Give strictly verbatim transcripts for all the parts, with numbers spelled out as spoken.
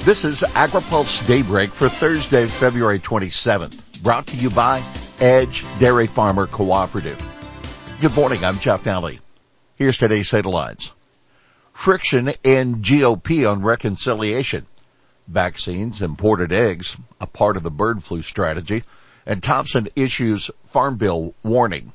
This is AgriPulse Daybreak for Thursday, February twenty-seventh, brought to you by Edge Dairy Farmer Cooperative. Good morning, I'm Jeff Nally. Here's today's headlines. Friction in G O P on reconciliation. Vaccines, imported eggs, a part of the bird flu strategy, and Thompson issues Farm Bill warning.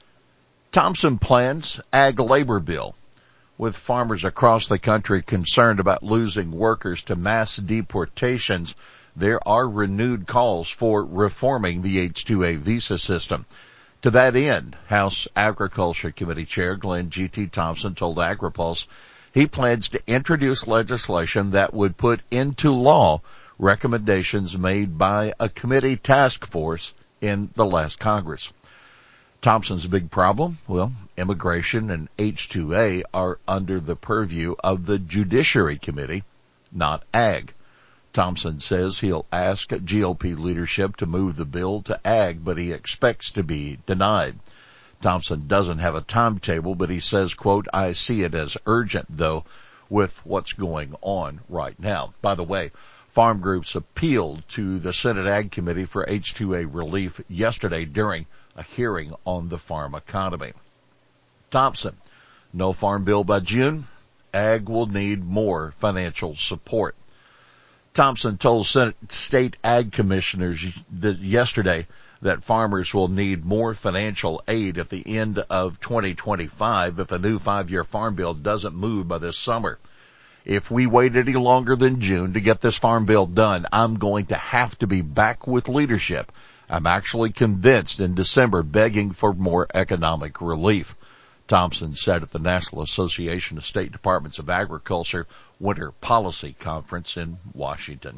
Thompson plans ag labor bill. With farmers across the country concerned about losing workers to mass deportations, there are renewed calls for reforming the H two A visa system. To that end, House Agriculture Committee Chair Glenn G T. Thompson told AgriPulse he plans to introduce legislation that would put into law recommendations made by a committee task force in the last Congress. Thompson's big problem? Well, immigration and H two A are under the purview of the Judiciary Committee, not Ag. Thompson says he'll ask G O P leadership to move the bill to Ag, but he expects to be denied. Thompson doesn't have a timetable, but he says, quote, I see it as urgent, though, with what's going on right now. By the way, farm groups appealed to the Senate Ag Committee for H two A relief yesterday during a hearing on the farm economy. Thompson, no farm bill by June. Ag will need more financial support. Thompson told Senate state ag commissioners that yesterday that farmers will need more financial aid at the end of twenty twenty-five if a new five-year farm bill doesn't move by this summer. If we wait any longer than June to get this farm bill done, I'm going to have to be back with leadership. I'm actually convinced in December begging for more economic relief, Thompson said at the National Association of State Departments of Agriculture Winter Policy Conference in Washington.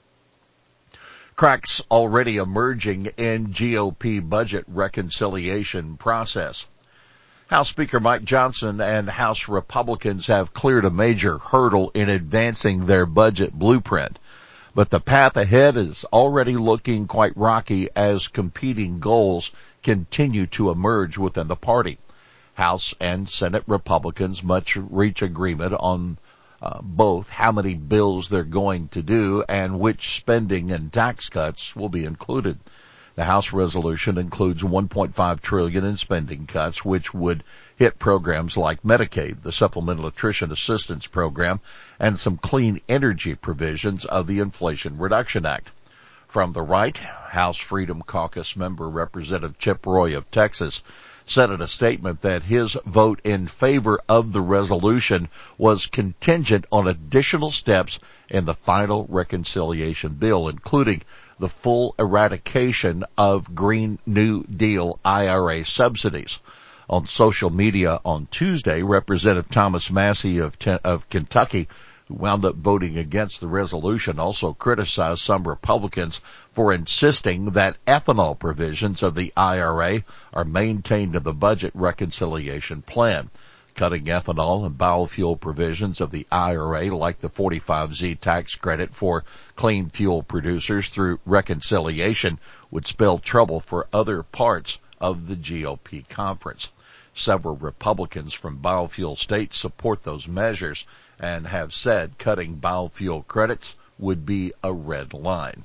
Cracks already emerging in G O P budget reconciliation process. House Speaker Mike Johnson and House Republicans have cleared a major hurdle in advancing their budget blueprint. But the path ahead is already looking quite rocky as competing goals continue to emerge within the party. House and Senate Republicans must reach agreement on uh, both how many bills they're going to do and which spending and tax cuts will be included. The House resolution includes one point five trillion dollars in spending cuts, which would hit programs like Medicaid, the Supplemental Nutrition Assistance Program, and some clean energy provisions of the Inflation Reduction Act. From the right, House Freedom Caucus member Representative Chip Roy of Texas said in a statement that his vote in favor of the resolution was contingent on additional steps in the final reconciliation bill, including the full eradication of Green New Deal I R A subsidies. On social media on Tuesday, Representative Thomas Massie of, of Kentucky, who wound up voting against the resolution, also criticized some Republicans for insisting that ethanol provisions of the I R A are maintained in the budget reconciliation plan. Cutting ethanol and biofuel provisions of the I R A, like the forty-five Z tax credit for clean fuel producers through reconciliation, would spell trouble for other parts of the G O P conference. Several Republicans from biofuel states support those measures and have said cutting biofuel credits would be a red line.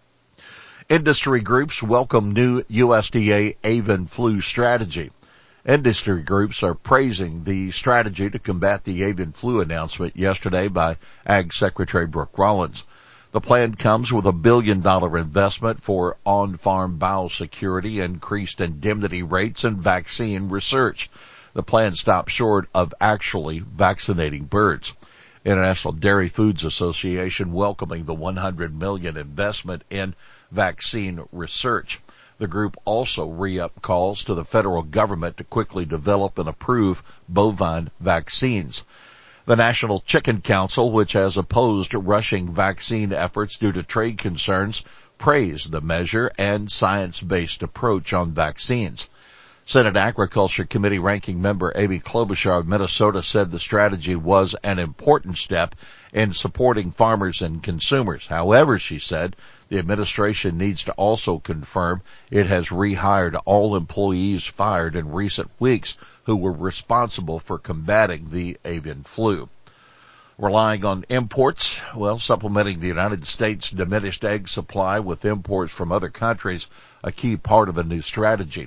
Industry groups welcome new U S D A avian flu strategy. Industry groups are praising the strategy to combat the avian flu announcement yesterday by Ag Secretary Brooke Rollins. The plan comes with a billion dollar investment for on-farm biosecurity, increased indemnity rates, and vaccine research. The plan stops short of actually vaccinating birds. International Dairy Foods Association welcoming the one hundred million dollars investment in vaccine research. The group also re-up calls to the federal government to quickly develop and approve bovine vaccines. The National Chicken Council, which has opposed rushing vaccine efforts due to trade concerns, praised the measure and science-based approach on vaccines. Senate Agriculture Committee Ranking Member Amy Klobuchar of Minnesota said the strategy was an important step in supporting farmers and consumers. However, she said, the administration needs to also confirm it has rehired all employees fired in recent weeks who were responsible for combating the avian flu. Relying on imports, well, supplementing the United States' diminished egg supply with imports from other countries, a key part of a new strategy.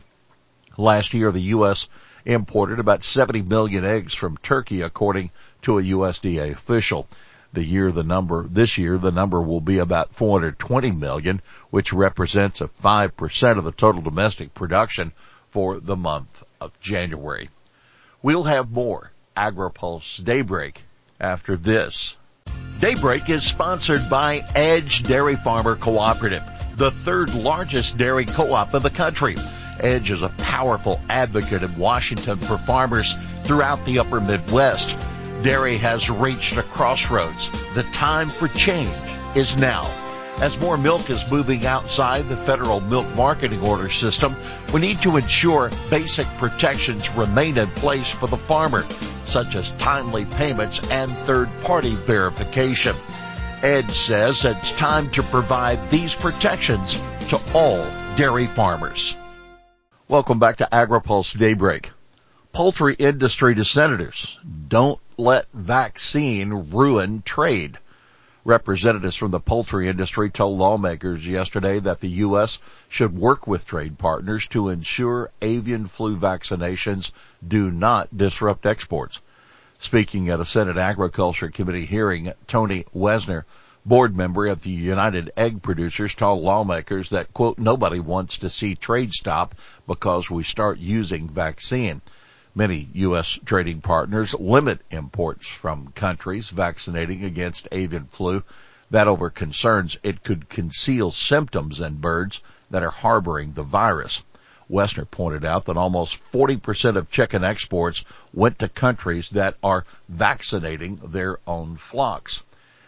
Last year, the U S imported about seventy million eggs from Turkey, according to a U S D A official. The year the number, this year, the number will be about four hundred twenty million, which represents a five percent of the total domestic production for the month of January. We'll have more AgriPulse Daybreak after this. Daybreak is sponsored by Edge Dairy Farmer Cooperative, the third largest dairy co-op in the country. Edge is a powerful advocate in Washington for farmers throughout the upper Midwest. Dairy has reached a crossroads. The time for change is now. As more milk is moving outside the federal milk marketing order system, we need to ensure basic protections remain in place for the farmer, such as timely payments and third-party verification. Edge says it's time to provide these protections to all dairy farmers. Welcome back to AgriPulse Daybreak. Poultry industry to senators. Don't let vaccine ruin trade. Representatives from the poultry industry told lawmakers yesterday that the U S should work with trade partners to ensure avian flu vaccinations do not disrupt exports. Speaking at a Senate Agriculture Committee hearing, Tony Wesner, board member of the United Egg Producers, told lawmakers that, quote, nobody wants to see trade stop because we start using vaccine. Many U S trading partners limit imports from countries vaccinating against avian flu. That over concerns it could conceal symptoms in birds that are harboring the virus. Wesner pointed out that almost forty percent of chicken exports went to countries that are vaccinating their own flocks.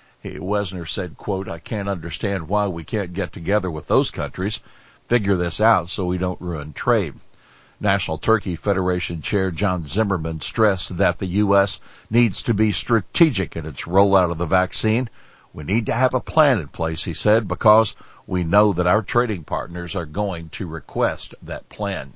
Wesner said, quote, I can't understand why we can't get together with those countries, figure this out so we don't ruin trade. National Turkey Federation Chair John Zimmerman stressed that the U S needs to be strategic in its rollout of the vaccine. We need to have a plan in place, he said, because we know that our trading partners are going to request that plan.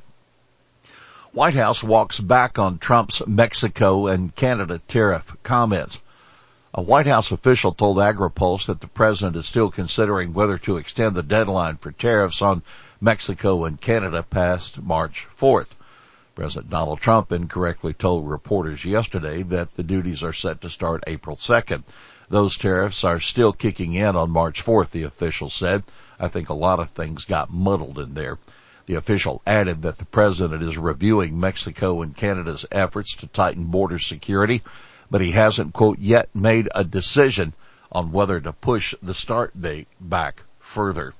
White House walks back on Trump's Mexico and Canada tariff comments. A White House official told AgriPulse that the president is still considering whether to extend the deadline for tariffs on Mexico and Canada past March fourth. President Donald Trump incorrectly told reporters yesterday that the duties are set to start April second. Those tariffs are still kicking in on March fourth, the official said. I think a lot of things got muddled in there. The official added that the president is reviewing Mexico and Canada's efforts to tighten border security, but he hasn't, quote, yet made a decision on whether to push the start date back further.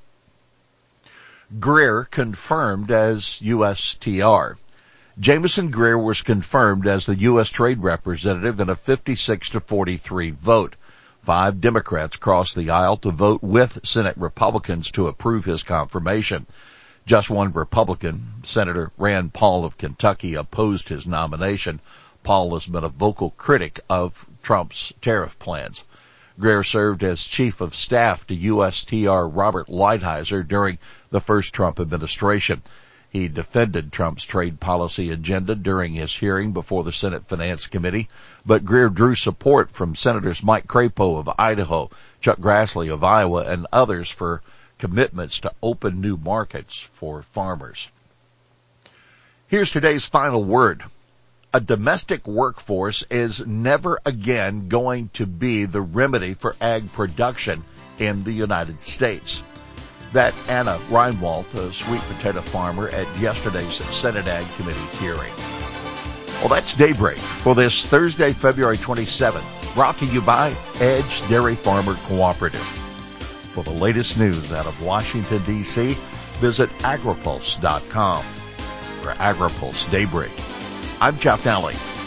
Greer confirmed as U S T R. Jameson Greer was confirmed as the U S Trade Representative in a fifty-six to forty-three vote. Five Democrats crossed the aisle to vote with Senate Republicans to approve his confirmation. Just one Republican, Senator Rand Paul of Kentucky, opposed his nomination. Paul has been a vocal critic of Trump's tariff plans. Greer served as chief of staff to U S T R Robert Lighthizer during the first Trump administration. He defended Trump's trade policy agenda during his hearing before the Senate Finance Committee, but Greer drew support from Senators Mike Crapo of Idaho, Chuck Grassley of Iowa, and others for commitments to open new markets for farmers. Here's today's final word. A domestic workforce is never again going to be the remedy for ag production in the United States. That Anna Reinwald, a sweet potato farmer at yesterday's Senate Ag Committee hearing. Well, that's Daybreak for this Thursday, February twenty-seventh, brought to you by Edge Dairy Farmer Cooperative. For the latest news out of Washington, D C, visit agripulse dot com. For AgriPulse Daybreak, I'm Jeff Nally.